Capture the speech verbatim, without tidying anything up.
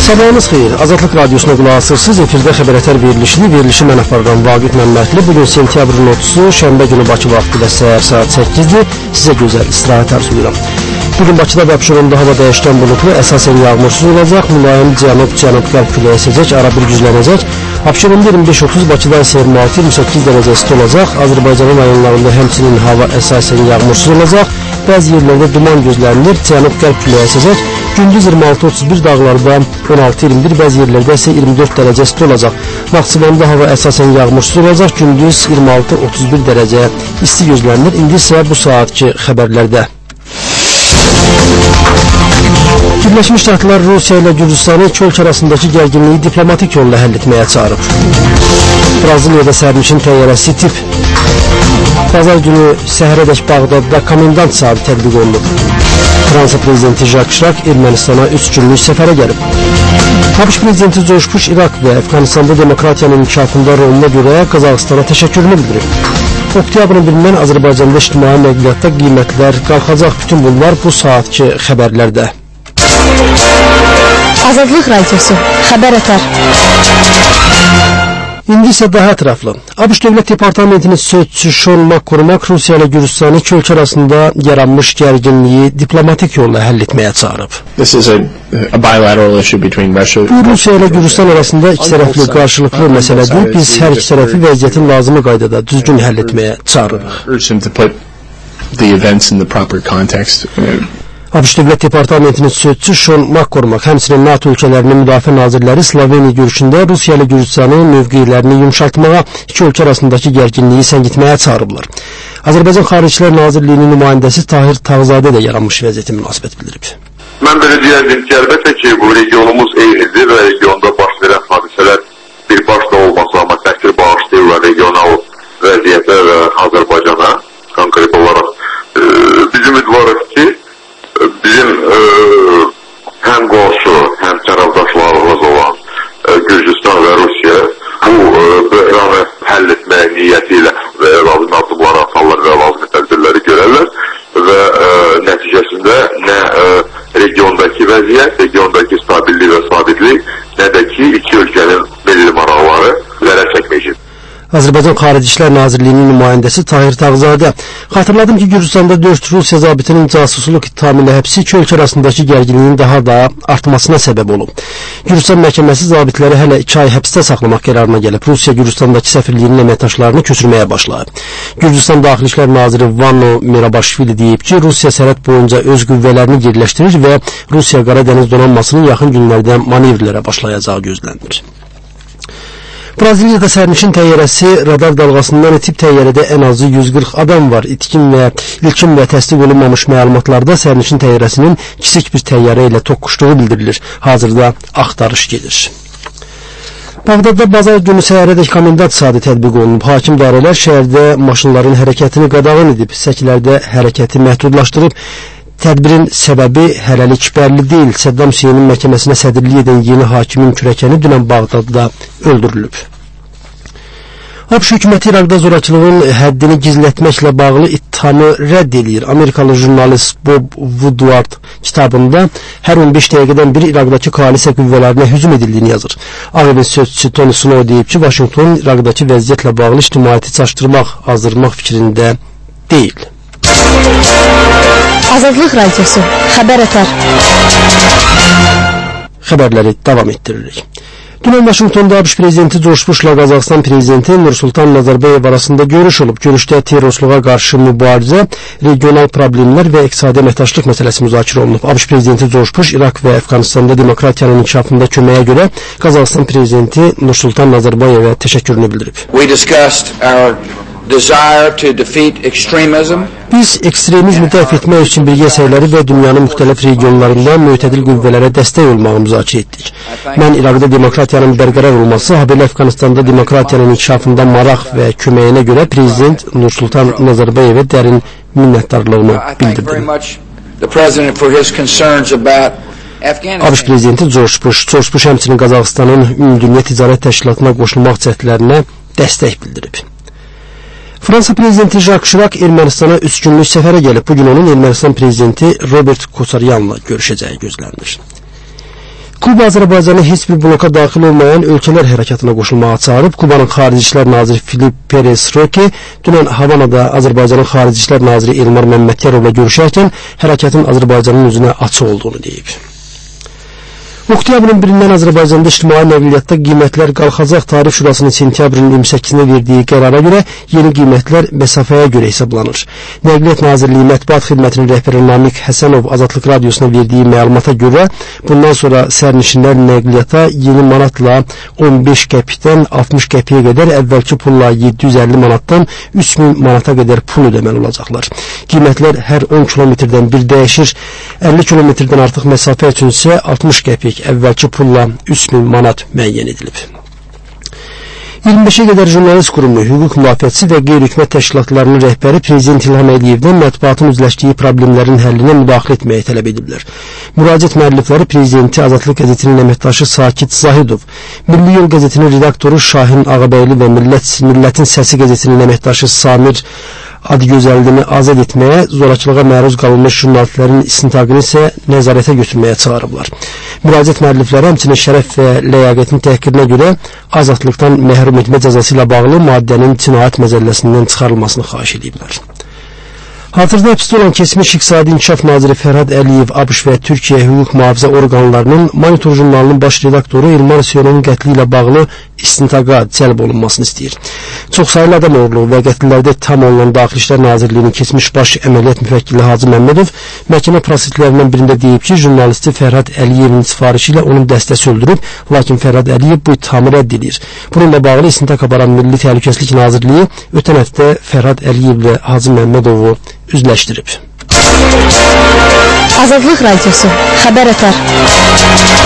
Sabahınız xeyir. Azadlıq Radyosuna qulaq asırsınız. Efirdə xəbər ətər verilişini, verilişi mən aparıram Vaqif Məmmədli. Bugün sentyabrın otuzu, şənbə günü Bakı vaxtı ilə səhər saat səkkizdir. Sizə gözəl istirahət arzulayıram. Bugün Bakıda və Abşeronda hava dəyişkən bulutlu, əsasən yağmursuz olacaq. Mülayim cənub-cənub-qərb küləyi əsəcək, arabir güclənəcək. Abşeronda iyirmi beş otuz, Bakıda isə iyirmi altı iyirmi səkkiz dərəcə isti olacaq. Azərbaycanın rayonlarında həmçinin hava əsasən yağmursuz olacaq. Bəzi yerlərdə duman gözlənilir, cənub-qərb küləyi əsəcək. Gündüz iyirmi altı otuz bir, dağlarda on altı iyirmi bir, bəzi yerlərdə isə iyirmi dörd dərəcə isti olacaq. Naxçıvanda hava əsasən yağmursuz olacaq. Gündüz iyirmi altı otuz bir dərəcə isti gözlənilir. İndi isə bu saatki xəbərlərdə. Birləşmiş Ştatlar Rusiya ilə Gürcüstanı iki ölkə arasındakı gərginliyi diplomatik yolla həll etməyə çağırıb. Braziliyada sərnişin təyyarəsi tip. Bazar günü səhərədək Bağdadda komendant saatı tətbiq olunub. Fransa prezidenti Jacques Chirac Ermənistana üç günlük səfərə gəlib. ABŞ prezidenti George Bush İraq və Əfqanistanda demokratiyanın inkişafında roluna görə Qazaxıstana təşəkkürünü bildirib. Oktyabrın birindən Azərbaycanda ictimai nəqliyyatda qiymətlər qalxacaq. Bütün bunlar bu saatki xəbərlərdə. Azadlıq Radyosu xəbər ətər. İndi isə daha ətraflı. ABŞ Dövlət Departamentinin sözçüsü Sean McCormack Rusiya ilə Gürcüstanı iki ölkə arasında yaranmış gərginliyi diplomatik yolla həll etməyə çağırıb. This is a, a bilateral issue between Russia. Bu Rusiya ilə Gürcüstan arasında iki tərəfli qarşılıqlı məsələdir. Biz hər iki tərəfi vəziyyətin lazımı qaydada düzgün həll etməyə çağırırıq. ABŞ Dövlət Departamentinin sözçüsü Sean McCormack həmçinin NATO ölkələrinin müdafiə nazirləri Sloveniya görüşündə Rusiya ilə Gürcüstanın mövqelərini yumşaltmağa, iki ölkə arasındakı gərginliyi səngitməyə çağırıblar. Azərbaycan Xaricilər Nazirliyinin nümayəndəsi Tahir Tağzadə də yaranmış vəziyyəti münasibət bildirib. Mən belə deyərdim ki, əlbəttə ki, bu regionumuz eynidir və regionda baş verən hadisələr bir başda olmasa, amma təsir bağışlayırlar regional vəziyyətə və Azərbaycana konkret olaraq. E, bizim ümidvarıq ki, bizim e, həm qonşu, həm tərəfdaşlarımız olan e, Gürcüstan və Rusiya bu e, böhranı həll etməyə niyyəti ilə və lazım addımları atarlar və lazım tədbirləri görərlər və e, nəticəsində nə e, regiondakı vəziyyət, regiondakı stabillik və sabitlik, nə də ki, iki ölkənin milli maraqları zərər çəkməyəcək. Azərbaycan Xarici İşlər Nazirliyinin nümayəndəsi Tahir Tağzadə xatırladım ki, Gürcüstanda dörd Rusiya zabitinin casusluq ittihamı ilə həbsi iki ölkə arasındakı gərginliyin daha da artmasına səbəb olub. Gürcüstan məhkəməsi zabitləri hələ iki ay həbsdə saxlamaq qərarına gəlib. Rusiya Gürcüstandakı səfirliyinin əməkdaşlarını köçürməyə başlayıb. Gürcüstan Daxili İşlər Naziri Vanno Mirabaşvili deyib ki, Rusiya sərhəd boyunca öz qüvvələrini yerləşdirir və Rusiya Qaradəniz donanmasının yaxın günlərdə manevrlərə başlayacağı gözlənilir. Braziliyada sərnişin təyyarəsi radar dalğasından itib, təyyarədə ən azı yüz qırx adam var. İtkin və ilkin və təsdiq olunmamış məlumatlarda sərnişin təyyarəsinin kiçik bir təyyarə ilə toqquşduğu bildirilir. Hazırda axtarış gedir. Bağdadda bazar günü səhərədək komendant saatı tətbiq olunub. Hakim dairələr şəhərdə maşınların hərəkətini qadağan edib, səkilərdə hərəkəti məhdudlaşdırıb. Tədbirin səbəbi hələlik bəlli deyil. Səddam Hüseynin məhkəməsinə sədrlik edən yeni hakimin kürəkəni dünən Bağdadda öldürülüb. ABŞ hökuməti İraqda zorakılığın həddini gizlətməklə bağlı ittihamı rədd edir. Amerikalı jurnalist Bob Woodward kitabında hər on beş dəqiqədən biri İraqdakı koalisiya qüvvələrinə hücum edildiyini yazır. Ağ Evin sözçüsü Tony Snow deyib ki, Vaşinqton İraqdakı vəziyyətlə bağlı ictimaiyyəti çaşdırmaq, azdırmaq fikrində deyil. Azadlıq Radyosu xəbər ətər. Xəbərləri davam etdiririk. Dünən Vaşinqtonda ABŞ prezidenti George Bush ilə Qazaxıstan prezidenti Nursultan Nazarbayev arasında görüş olub. Görüşdə terrorçuluğa qarşı mübarizə, regional problemlər və iqtisadi əməkdaşlıq məsələsi müzakirə olunub. ABŞ prezidenti George Bush İraq və Əfqanistanda demokratiyanın inkişafında köməyə görə Qazaxıstan prezidenti Nursultan Nazarbayevə təşəkkürünü bildirib. We discussed our desire to defeat extremism. Biz ekstremizmi dəf etmək üçün birgə səyləri və dünyanın müxtəlif regionlarında mütədil qüvvələrə dəstək olmağı müzakirə etdik. Mən İraqda demokratiyanın bərqərar olması, habelə Əfqanistanda demokratiyanın inkişafında maraq və köməyinə görə prezident Nursultan Nazarbayevə dərin minnətdarlığımı bildirdim. ABŞ prezidenti George Bush, George Bush həmçinin Qazaxıstanın Ümumdünya Ticarət Təşkilatına qoşulmaq cəhdlərinə dəstək bildirib. Fransa prezidenti Jacques Chirac Ermənistana üç günlük səfərə gəlib. Bugün onun Ermənistan prezidenti Robert Kosaryanla görüşəcəyi gözlənilir. Kuba Azərbaycanı heç bir bloka daxil olmayan ölkələr hərəkatına qoşulmağa çağırıb. Kubanın Xarici İşlər Naziri Filip Perez Roque dünən Havanada Azərbaycanın Xarici İşlər Naziri Elmar Məmmədyarovla görüşərkən hərəkatın Azərbaycanın üzünə açıq olduğunu deyib. Oktyabrın birindən Azərbaycanda ictimai nəqliyyatda qiymətlər qalxacaq. Tarif Şurasının sentyabrın iyirmi səkkizinə verdiyi qərara görə yeni qiymətlər məsafəyə görə hesablanır. Nəqliyyat Nazirliyi Mətbuat Xidmətinin rəhbəri Namiq Həsənov Azadlıq Radiosuna verdiyi məlumata görə bundan sonra sərnişinlər nəqliyyata yeni manatla on beş qəpikdən altmış qəpiyə qədər, əvvəlki pulla yeddi yüz əlli manatdan üç min manata qədər pul ödəməli olacaqlar. Qiymətlər hər on kilometrdən bir dəyişir. əlli kilometrdən artıq məsafə üçün isə altmış qəpik, əvvəlki pulla üç min manat müəyyən edilib. iyirmi beşə qədər jurnalist qurumu, hüquq müdafiəçisi və qeyri-hökumət təşkilatlarının rəhbəri Prezident İlham Əliyevdən mətbuatın üzləşdiyi problemlərin həllinə müdaxilə etməyi tələb ediblər. Müraciət müəllifləri Prezidenti Azadlıq qəzetinin əməkdaşı Sakit Zahidov, Milli Yol qəzetinin redaktoru Şahin Ağabəyli və Millət, Millətin Səsi qəzetinin əməkdaşı Samir Adıgözəldini azad etməyə, zorakılığa məruz qalınmış jurnalistlərin istintaqını isə nəzarətə götürməyə çağırıblar. Müraciət müəllifləri həmçinin şərəf və ləyaqətin təhqirinə görə azadlıqdan məhrum etmə cəzası ilə bağlı maddənin cinayət məcəlləsindən çıxarılmasını xahiş ediblər. Hazırda həbsdə olan keçmiş İqtisadi İnkişaf Naziri Fərhad Əliyev ABŞ və Türkiyə hüquq mühafizə orqanlarının Monitor jurnalının baş redaktoru Elmar Hüseynovun qətli ilə bağlı istintaqa cəlb olunmasını istəyir. Çox sayılı adam oğurluğu və qətllərdə tam olunan Daxili İşlər Nazirliyinin keçmiş baş əməliyyat müvəkkili Hacı Məmmədov məhkəmə proseslərindən birində deyib ki, jurnalisti Fərhad Əliyevin sifarişi ilə onun dəstəsi öldürüb, lakin Fərhad Əliyev bu ittihamı rədd edir. Bununla bağlı istintaq aparan Milli Təhlükəsizlik Nazirliyi ötən həftə Fərhad Əliyev ilə Hacı Məmmədovu üzləşdirib. Azadlıq Radiosu, xəbər ötər.